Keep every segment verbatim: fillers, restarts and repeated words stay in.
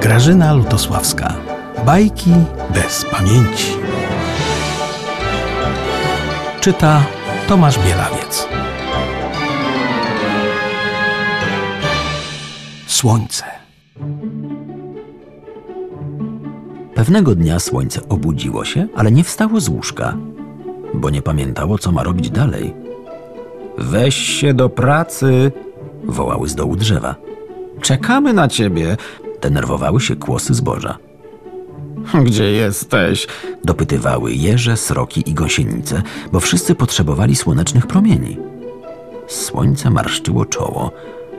Grażyna Lutosławska. Bajki bez pamięci. Czyta Tomasz Bielawiec. Słońce. Pewnego dnia słońce obudziło się, ale nie wstało z łóżka, bo nie pamiętało, co ma robić dalej. Weź się do pracy, wołały z dołu drzewa. Czekamy na ciebie, denerwowały się kłosy zboża. Gdzie jesteś? Dopytywały jeże, sroki i gąsienice, bo wszyscy potrzebowali słonecznych promieni. Słońce marszczyło czoło.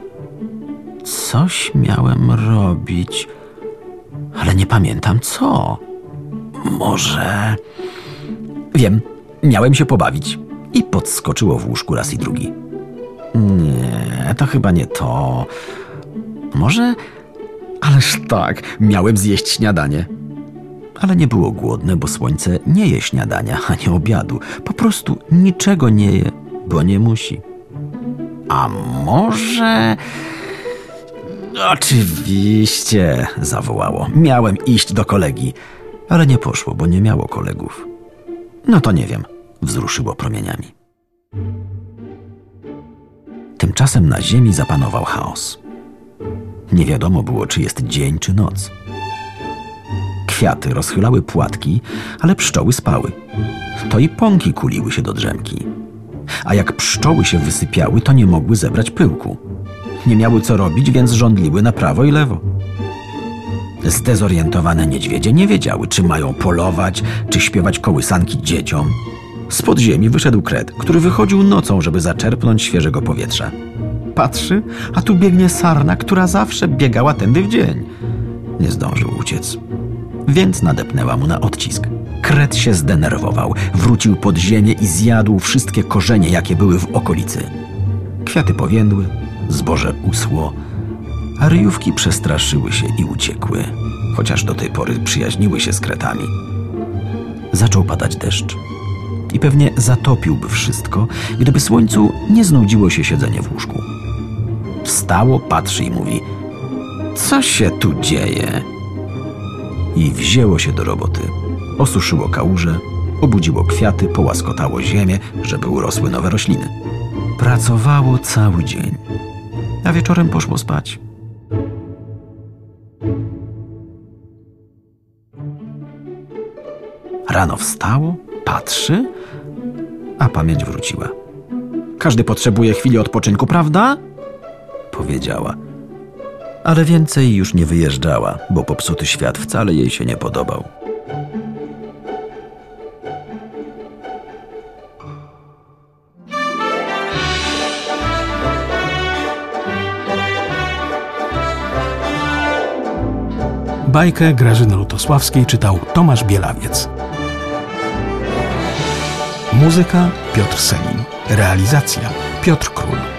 Coś miałem robić, ale nie pamiętam co. Może... Wiem, miałem się pobawić. I podskoczyło w łóżku raz i drugi. Nie, to chyba nie to. Może... Ależ tak, miałem zjeść śniadanie. Ale nie było głodne, bo słońce nie je śniadania, ani obiadu. Po prostu niczego nie je, bo nie musi. A może... Oczywiście, zawołało. Miałem iść do kolegi, ale nie poszło, bo nie miało kolegów. No to nie wiem, wzruszyło promieniami. Tymczasem na ziemi zapanował chaos. Nie wiadomo było, czy jest dzień, czy noc. Kwiaty rozchylały płatki, ale pszczoły spały. To i pąki kuliły się do drzemki. A jak pszczoły się wysypiały, to nie mogły zebrać pyłku. Nie miały co robić, więc żądliły na prawo i lewo. Zdezorientowane niedźwiedzie nie wiedziały, czy mają polować, czy śpiewać kołysanki dzieciom. Z podziemi wyszedł kret, który wychodził nocą, żeby zaczerpnąć świeżego powietrza. Patrzy, a tu biegnie sarna, która zawsze biegała tędy w dzień. Nie zdążył uciec, więc nadepnęła mu na odcisk. Kret się zdenerwował, wrócił pod ziemię i zjadł wszystkie korzenie, jakie były w okolicy. Kwiaty powiędły, zboże uschło, a ryjówki przestraszyły się i uciekły, chociaż do tej pory przyjaźniły się z kretami. Zaczął padać deszcz i pewnie zatopiłby wszystko, gdyby słońcu nie znudziło się siedzenie w łóżku. Wstało, patrzy i mówi: co się tu dzieje? I wzięło się do roboty. Osuszyło kałuże, obudziło kwiaty, połaskotało ziemię, żeby urosły nowe rośliny. Pracowało cały dzień, a wieczorem poszło spać. Rano wstało, patrzy, a pamięć wróciła. Każdy potrzebuje chwili odpoczynku, prawda? Powiedziała. Ale więcej już nie wyjeżdżała, bo popsuty świat wcale jej się nie podobał. Bajkę Grażyny Lutosławskiej czytał Tomasz Bielawiec. Muzyka Piotr Selin. Realizacja Piotr Król.